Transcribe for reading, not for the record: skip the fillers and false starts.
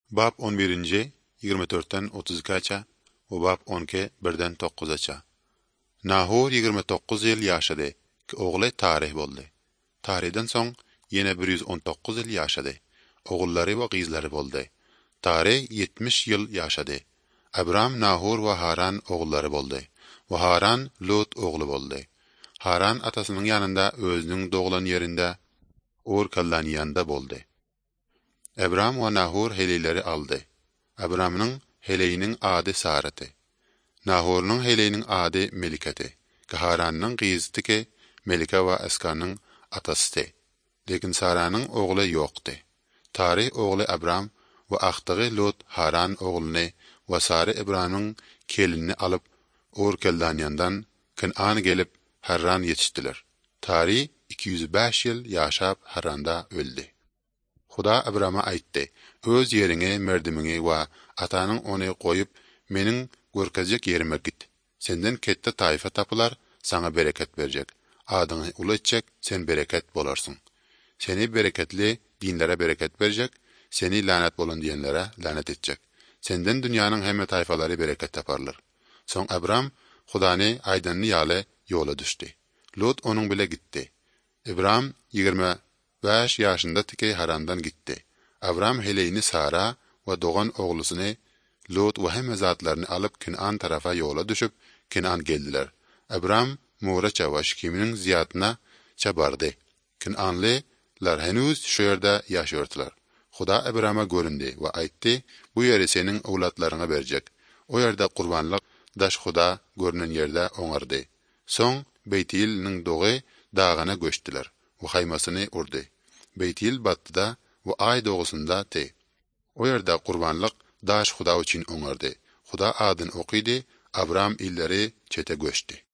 Bab 11. 24'ten 32'çe we bab 12 1'den 9'a. Nahor 29 ýyl ýaşady ki oğly Tarih boldy. Tarihden soň ýene 119 ýyl ýaşady. Ogullary we gyzlary boldy. Tarih 70 ýyl ýaşady. Abram, Nahor we Haran ogullary boldy. We Haran Lot ogly boldy. Haran atasynyň ýanynda özüniň doglan ýerinde Ur Kaldan ýanynda boldy. Abram we Nahor heleyleri aldy. Abramyň heleyiniň ady Saraty. Nahornyň heleyiniň ady Melikety. Harannyň gyzydyky Melika we Askanyň atasy. Lekin Saranyň ogly ýokdy. Tarih ogly Abram we ahtygy Lot Haran oglyny we Sara Abramyň kelinini alyp Ur Kaldan ýandan Kenan gelip Harran ýetişdiler. Tarih 205 ýyl ýaşap Harranda öldü. Huda Abrama aýtdy: "Öz ýeriňe, merdimiňe we atanyň ony goýup, meniň görkezjek ýerime git. Senden ketde taýfa tapylar, sana bereket berjek. Adyňy uly etjek, sen bereket bolarsyň. Seni bereketli dinlere bereket berjek, seni lanet bolan diýenlere lanet etjek. Senden dünýäniň hemme taýfalary bereket taparlar." Soň Abram Hudany aýdanly ýaly ýola düşdi. Lot onuň bile gitdi. Abram 25 ýaşynda tiki Harandan gitdi. Abram heleyini Sara we dogan oglusyny Lot we hemme zatlaryny alyp Kenan tarafa ýola düşüp Kenan geldiler. Abram Mura çawaş kiminiň ziyatyna çabardy. Kenanlylar henüz şu ýerde ýaşardylar. Huda Abrama göründi we aýtdy: "Bu ýeri seniň owlatlaryňa berjek." O ýerde qurbanlyk daş Huda görünen ýerde oňardy. Soň Beytilniň dogy dağına göçdiler we haymasyny urdy. Beytil batdyda we ay dogusynda te. O ýerde qurbanlyk daş Huda üçin oňardy. Huda adyny okydy, Abram illeri çete göçdi.